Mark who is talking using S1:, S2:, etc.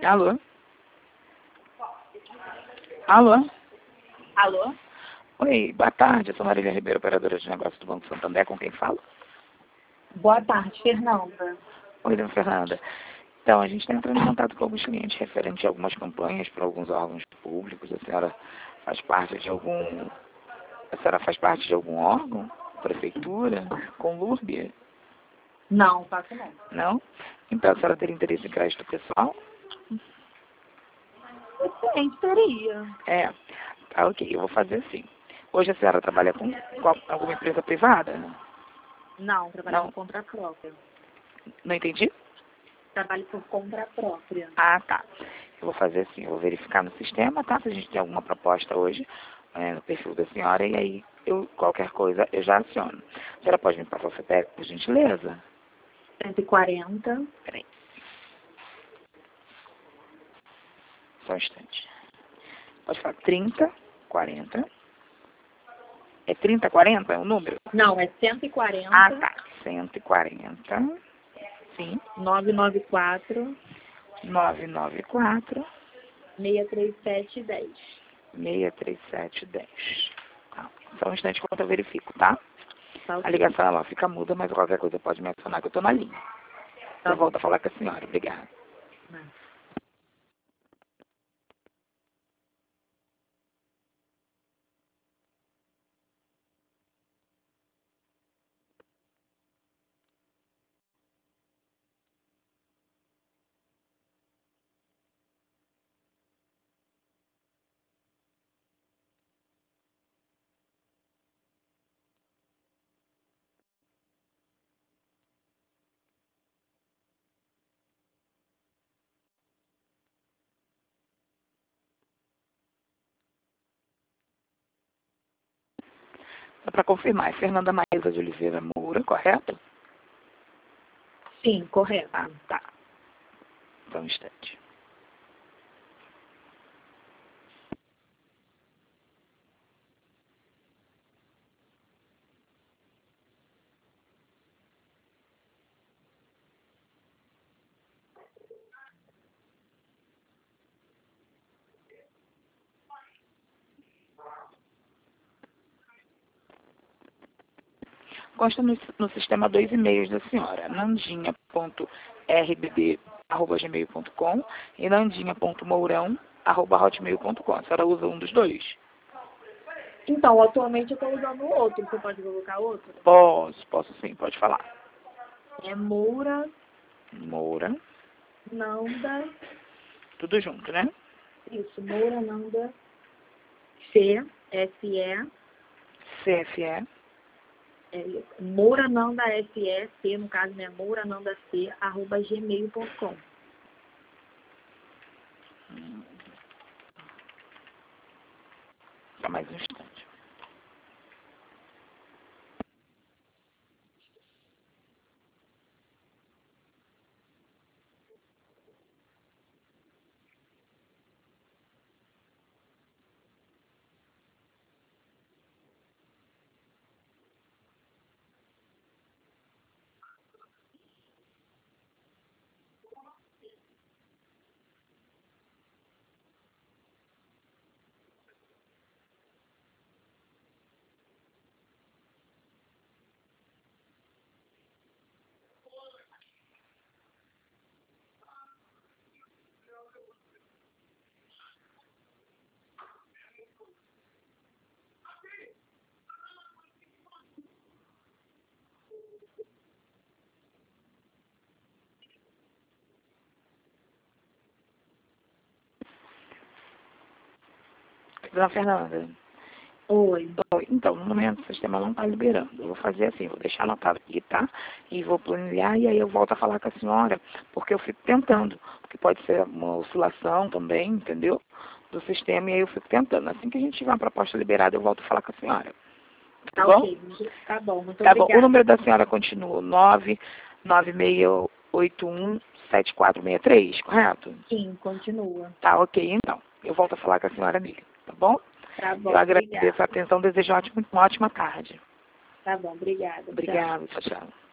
S1: Alô? Alô?
S2: Alô?
S1: Oi, boa tarde. Eu sou Marília Ribeiro, operadora de negócios do Banco Santander. Com quem falo?
S2: Boa tarde, Fernanda.
S1: Oi, dona Fernanda. Então, a gente está entrando em contato com alguns clientes referente a algumas campanhas para alguns órgãos públicos. A senhora faz parte de algum... A senhora faz parte de algum órgão? Prefeitura? Conlurbia?
S2: Não, faço não.
S1: Não? Então, a senhora teria interesse em crédito pessoal?
S2: Excelente, teria.
S1: É. Tá, ok. Eu vou fazer assim. Hoje a senhora trabalha com alguma empresa privada?
S2: Não, trabalho
S1: Não?
S2: por conta própria.
S1: Não entendi?
S2: Trabalho por conta própria.
S1: Ah, tá. Eu vou fazer assim, eu vou verificar no sistema, tá? Se a gente tem alguma proposta hoje no perfil da senhora, e aí qualquer coisa eu já aciono. A senhora pode me passar o CPF, por gentileza?
S2: 140.
S1: Peraí. Só um instante. Pode falar 30, 40. É 30, 40 é o número?
S2: Não, é 140.
S1: Ah, tá. 140. Sim.
S2: 994
S1: 994
S2: 63710.
S1: 63710. Tá. Só um instante enquanto eu verifico, tá?
S2: Tá
S1: A
S2: ok.
S1: ligação ela fica muda, mas qualquer coisa pode me acionar que eu tô na linha.
S2: Tá
S1: Eu
S2: bom.
S1: volto a falar com a senhora. Obrigada. Só para confirmar, é Fernanda Maísa de Oliveira Moura, correto?
S2: Sim, correto.
S1: Ah, tá. Só um instante. Consta no sistema dois e-mails da senhora, nandinha.rbb@gmail.com e nandinha.mourão@hotmail.com. A senhora usa um dos dois?
S2: Então, atualmente eu estou usando o outro. Você pode colocar outro?
S1: Posso sim, pode falar.
S2: É Moura
S1: Moura,
S2: Nanda.
S1: tudo junto, né?
S2: Isso, Moura Nanda. CSE.
S1: CFE,
S2: Moura Nanda SE, no caso, né? Moura Nanda C, @gmail.com.
S1: só mais um instante. Dona Fernanda.
S2: Oi.
S1: Então, no momento o sistema não está liberando. Eu vou fazer assim, vou deixar anotado aqui, tá? E vou planilhar e aí eu volto a falar com a senhora, porque eu fico tentando, porque pode ser uma oscilação também, entendeu? Do sistema, e aí eu fico tentando. Assim que a gente tiver uma proposta liberada, eu volto a falar com a senhora. Tá
S2: Tá
S1: bom?
S2: ok. Tá bom, muito
S1: Tá bom. O
S2: obrigada.
S1: número da senhora continua 996817463, correto?
S2: Sim, continua.
S1: Tá ok, então. Eu volto a falar com a senhora nele, tá bom?
S2: Tá
S1: Eu
S2: bom,
S1: agradeço
S2: obrigada.
S1: a atenção, desejo uma ótima tarde.
S2: Tá bom, obrigada. Tchau.
S1: Obrigada, tchau, tchau.